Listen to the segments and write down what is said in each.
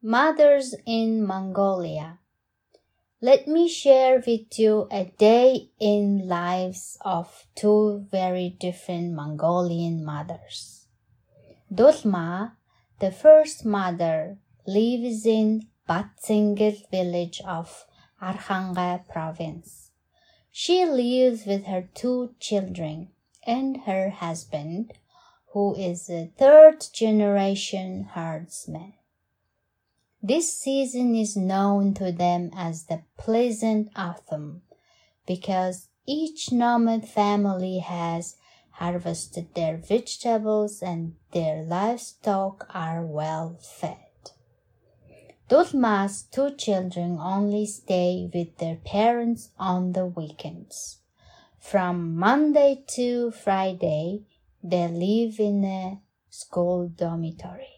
Mothers in Mongolia. Let me share with you a day in lives of two very different Mongolian mothers. Dulma, the first mother, lives in Batsingil village of Arkhanga province. She lives with her two children and her husband, who is a third-generation herdsman. This season is known to them as the Pleasant Autumn because each nomad family has harvested their vegetables and their livestock are well fed. Dulma's two children only stay with their parents on the weekends. From Monday to Friday, they live in a school dormitory.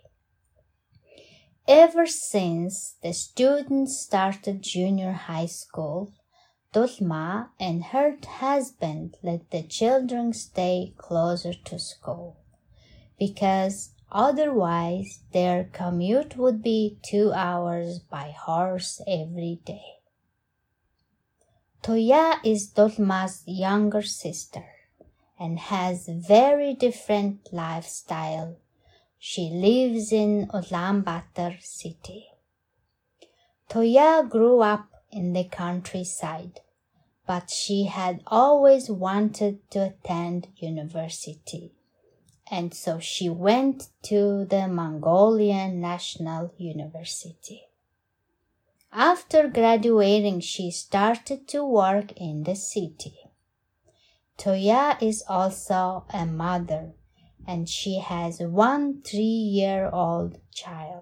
Ever since the students started junior high school, Dulma and her husband let the children stay closer to school because otherwise their commute would be 2 hours by horse every day. Toya is Dulma's younger sister and has a very different lifestyle. She lives in Ulaanbaatar city. Toya grew up in the countryside, but she had always wanted to attend university, and so she went to the Mongolian National University. After graduating, she started to work in the city. Toya is also a mother, and she has one 3-year-old child.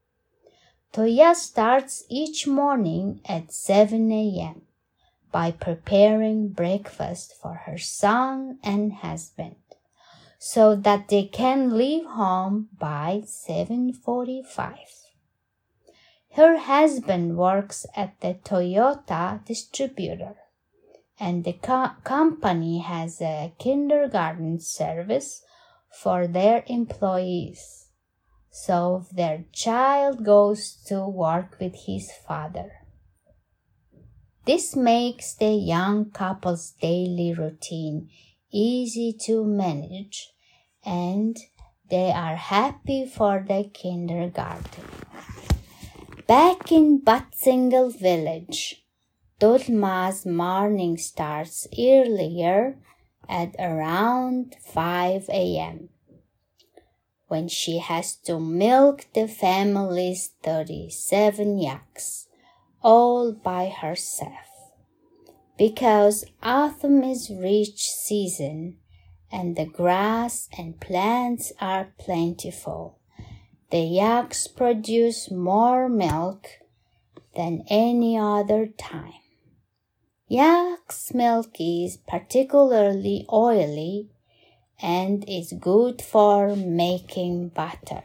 Toya starts each morning at 7 a.m. by preparing breakfast for her son and husband so that they can leave home by 7:45. Her husband works at the Toyota distributor, and the company has a kindergarten service for their employees, so their child goes to work with his father. This makes the young couple's daily routine easy to manage, and they are happy for the kindergarten. Back in Batsingil village, Dulma's morning starts earlier at around 5 a.m. when she has to milk the family's 37 yaks all by herself. Because autumn is rich season and the grass and plants are plentiful, the yaks produce more milk than any other time. Yak's milk is particularly oily and is good for making butter.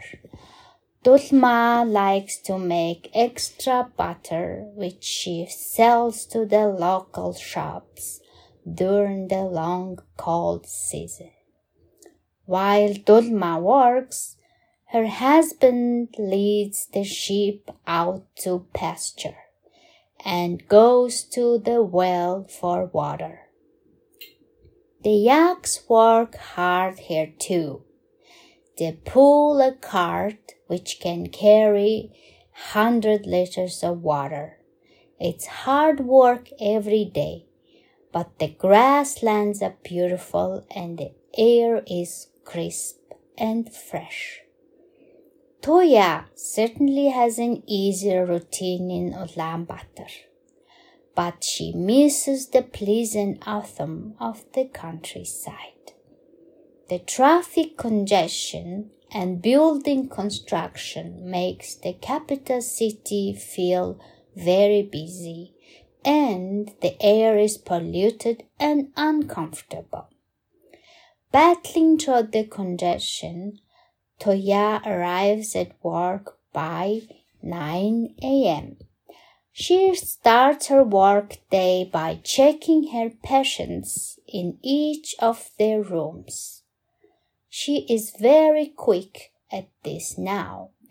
Dulma likes to make extra butter, which she sells to the local shops during the long cold season. While Dulma works, her husband leads the sheep out to pasture and goes to the well for water. The yaks work hard here too. They pull a cart which can carry 100 liters of water. It's hard work every day, but the grasslands are beautiful and the air is crisp and fresh. Toya certainly has an easier routine in Ulaanbaatar, but she misses the pleasant autumn of the countryside. The traffic congestion and building construction makes the capital city feel very busy, and the air is polluted and uncomfortable. Battling through the congestion, Toya arrives at work by 9 a.m. She starts her work day by checking her patients in each of their rooms. She is very quick at this now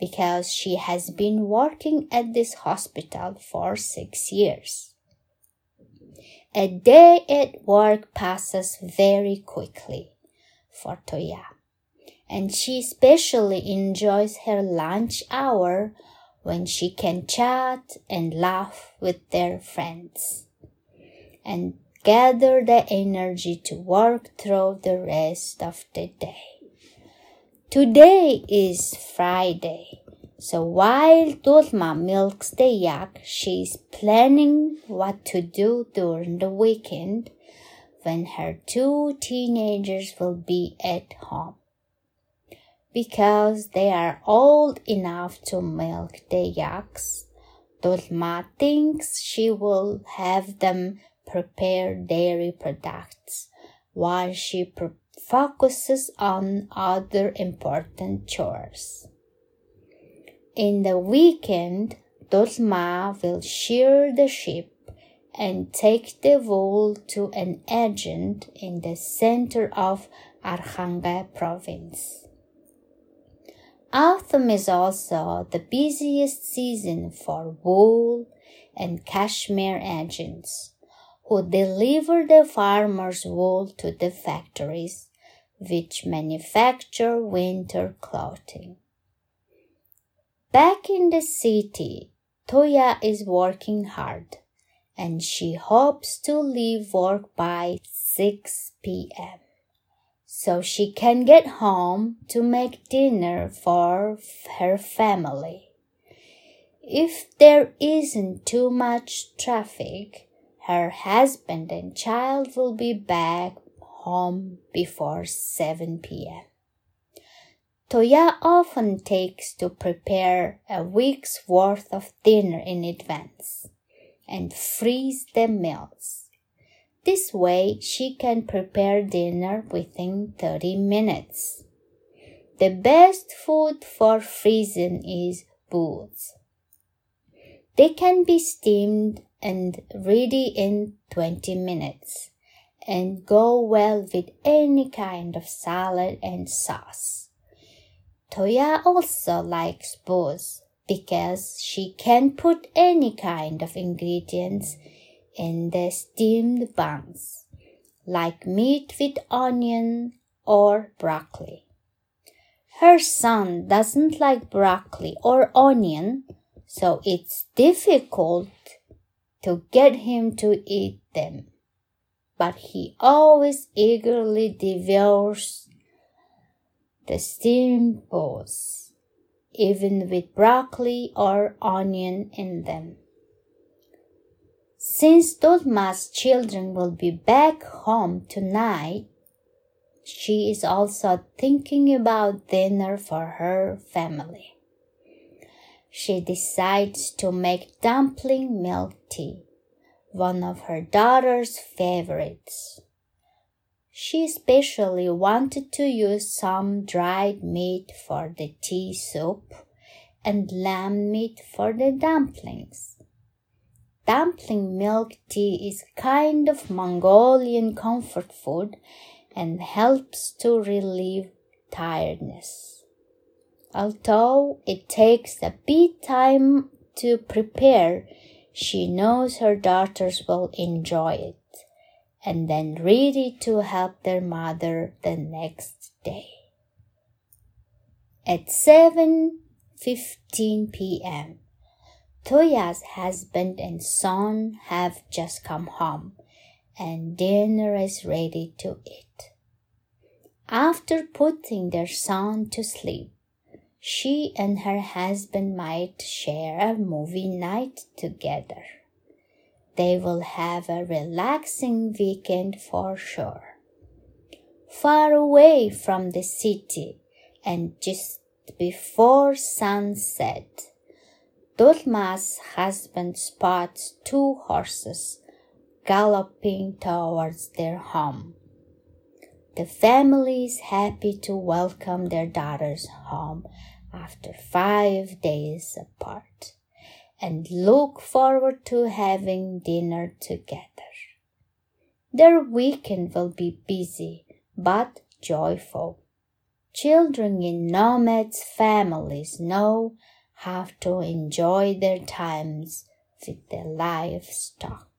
because she has been working at this hospital for 6 years. A day at work passes very quickly for Toya, and she especially enjoys her lunch hour when she can chat and laugh with their friends and gather the energy to work through the rest of the day. Today is Friday, so while Dulma milks the yak, she is planning what to do during the weekend when her 2 teenagers will be at home. Because they are old enough to milk the yaks, Dulma thinks she will have them prepare dairy products while she focuses on other important chores. In the weekend, Dulma will shear the sheep and take the wool to an agent in the center of Arkhanga province. Autumn is also the busiest season for wool and cashmere agents, who deliver the farmers' wool to the factories, which manufacture winter clothing. Back in the city, Toya is working hard, and she hopes to leave work by 6 p.m. so she can get home to make dinner for her family. If there isn't too much traffic, her husband and child will be back home before 7 p.m. Toya often takes to prepare a week's worth of dinner in advance and freeze the meals. This way, she can prepare dinner within 30 minutes. The best food for freezing is boots. They can be steamed and ready in 20 minutes and go well with any kind of salad and sauce. Toya also likes boots because she can put any kind of ingredients in the steamed buns, like meat with onion or broccoli. Her son doesn't like broccoli or onion, so it's difficult to get him to eat them. But he always eagerly devours the steamed bowls, even with broccoli or onion in them. Since Dulma's children will be back home tonight, she is also thinking about dinner for her family. She decides to make dumpling milk tea, one of her daughter's favorites. She especially wanted to use some dried meat for the tea soup and lamb meat for the dumplings. Dumpling milk tea is kind of Mongolian comfort food and helps to relieve tiredness. Although it takes a bit time to prepare, she knows her daughters will enjoy it and then ready to help their mother the next day. At 7:15 p.m., Toya's husband and son have just come home, and dinner is ready to eat. After putting their son to sleep, she and her husband might share a movie night together. They will have a relaxing weekend for sure. Far away from the city and just before sunset, Dulma's husband spots 2 horses galloping towards their home. The family is happy to welcome their daughters home after 5 days apart and look forward to having dinner together. Their weekend will be busy but joyful. Children in nomads' families know how to enjoy their times with their livestock.